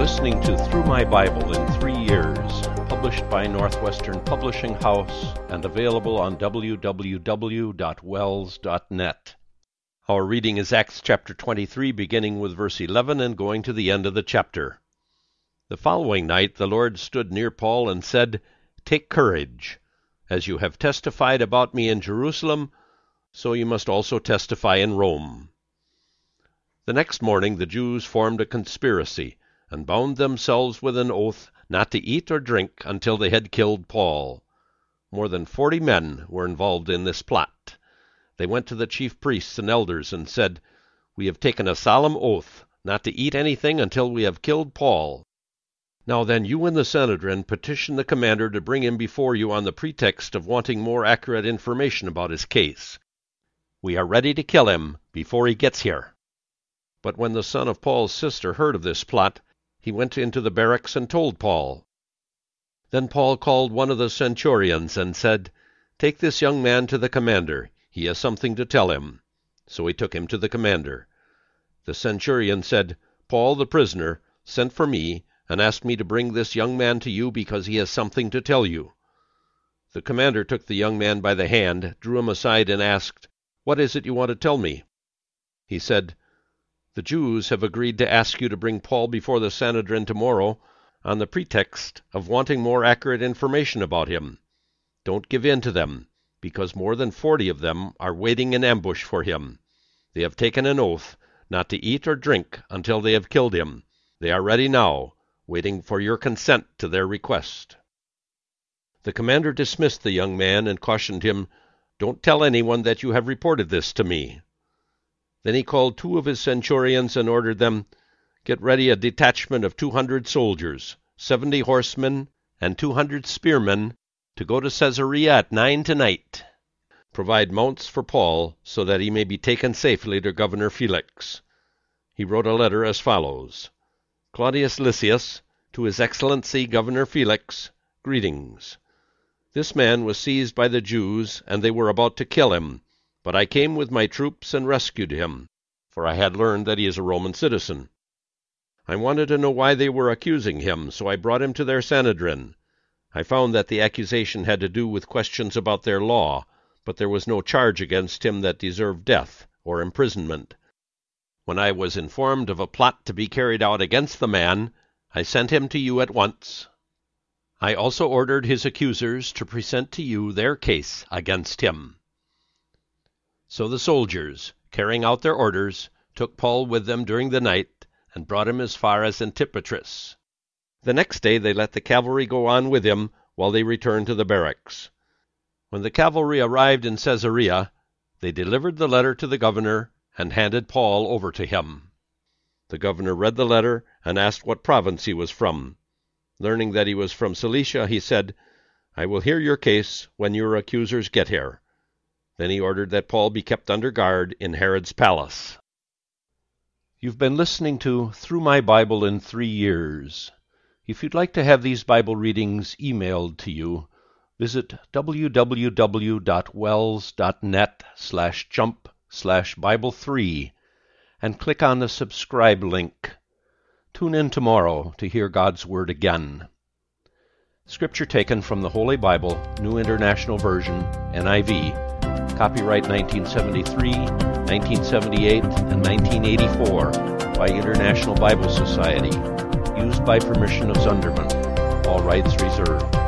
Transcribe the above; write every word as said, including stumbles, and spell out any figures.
listening to Through My Bible in Three Years, published by Northwestern Publishing House and available on w w w dot wells dot net. Our reading is Acts chapter twenty-three, beginning with verse eleven and going to the end of the chapter. The following night the Lord stood near Paul and said, "Take courage. As you have testified about me in Jerusalem, so you must also testify in Rome." The next morning the Jews formed a conspiracy, and bound themselves with an oath not to eat or drink until they had killed Paul. More than forty men were involved in this plot. They went to the chief priests and elders and said, "We have taken a solemn oath not to eat anything until we have killed Paul. Now then, you and the Sanhedrin petition the commander to bring him before you on the pretext of wanting more accurate information about his case. We are ready to kill him before he gets here." But when the son of Paul's sister heard of this plot, he went into the barracks and told Paul. Then Paul called one of the centurions and said, "Take this young man to the commander. He has something to tell him." So he took him to the commander. The centurion said, "Paul the prisoner sent for me and asked me to bring this young man to you because he has something to tell you." The commander took the young man by the hand, drew him aside, and asked, "What is it you want to tell me?" He said, "The Jews have agreed to ask you to bring Paul before the Sanhedrin tomorrow on the pretext of wanting more accurate information about him. Don't give in to them, because more than forty of them are waiting in ambush for him. They have taken an oath not to eat or drink until they have killed him. They are ready now, waiting for your consent to their request." The commander dismissed the young man and cautioned him, "Don't tell anyone that you have reported this to me." Then he called two of his centurions and ordered them, "Get ready a detachment of two hundred soldiers, seventy horsemen, and two hundred spearmen, to go to Caesarea at nine tonight. Provide mounts for Paul, so that he may be taken safely to Governor Felix." He wrote a letter as follows: "Claudius Lysias, to His Excellency Governor Felix, greetings. This man was seized by the Jews, and they were about to kill him. But I came with my troops and rescued him, for I had learned that he is a Roman citizen. I wanted to know why they were accusing him, so I brought him to their Sanhedrin. I found that the accusation had to do with questions about their law, but there was no charge against him that deserved death or imprisonment. When I was informed of a plot to be carried out against the man, I sent him to you at once. I also ordered his accusers to present to you their case against him." So the soldiers, carrying out their orders, took Paul with them during the night and brought him as far as Antipatris. The next day they let the cavalry go on with him while they returned to the barracks. When the cavalry arrived in Caesarea, they delivered the letter to the governor and handed Paul over to him. The governor read the letter and asked what province he was from. Learning that he was from Cilicia, he said, "I will hear your case when your accusers get here." Then he ordered that Paul be kept under guard in Herod's palace. You've been listening to Through My Bible in Three Years. If you'd like to have these Bible readings emailed to you, visit w w w dot wells dot net slash jump slash Bible three and click on the subscribe link. Tune in tomorrow to hear God's Word again. Scripture taken from the Holy Bible, New International Version, N I V, copyright nineteen seventy-three, nineteen seventy-eight, and nineteen eighty-four by International Bible Society, used by permission of Zunderman. All rights reserved.